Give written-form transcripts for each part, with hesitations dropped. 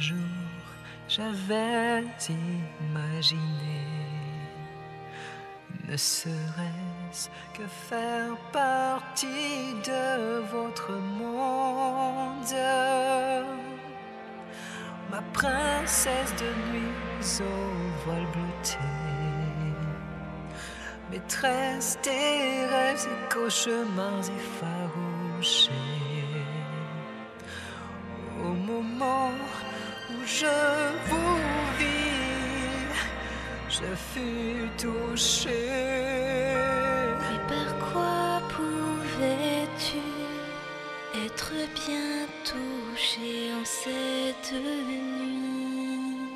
jour, j'avais imaginé ne serait-ce que faire partie de votre monde. Ma princesse de nuit au voile bleuté, maîtresse des rêves et cauchemars effarouchés. Au moment où je vous vis, je fus touché. Mais par quoi pouvais-tu être bien touché en cette nuit?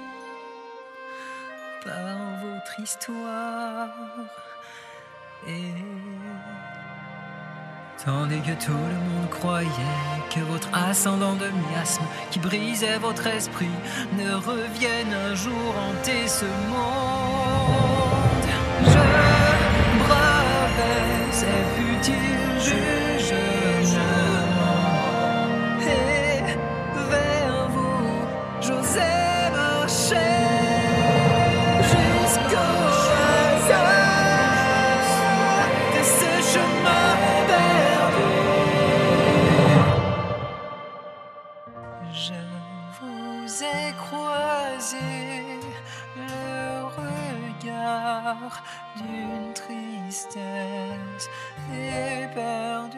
Par votre histoire. Et tandis que tout le monde croyait que votre ascendant de miasme qui brisait votre esprit ne revienne un jour hanter ce monde, je bravais ces futiles jugements et vers vous j'osais marcher. Je vous ai croisé le regard d'une tristesse éperdue.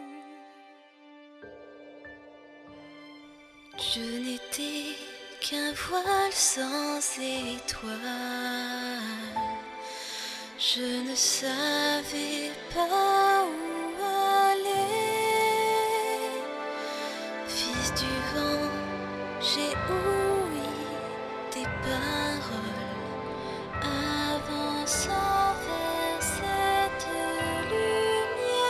Je n'étais qu'un voile sans étoile. Je ne savais pas où aller. Fils du vent, j'ai ouï tes paroles, avançant vers cette lumière.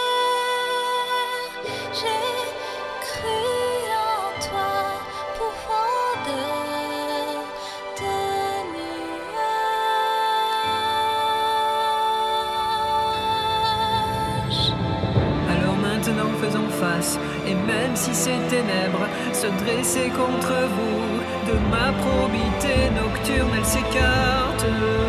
J'ai cru en toi, profondeur de nuages. Alors maintenant faisons face, et même si ces ténèbres se dressaient contre vous, de ma probité nocturne elles s'écartent.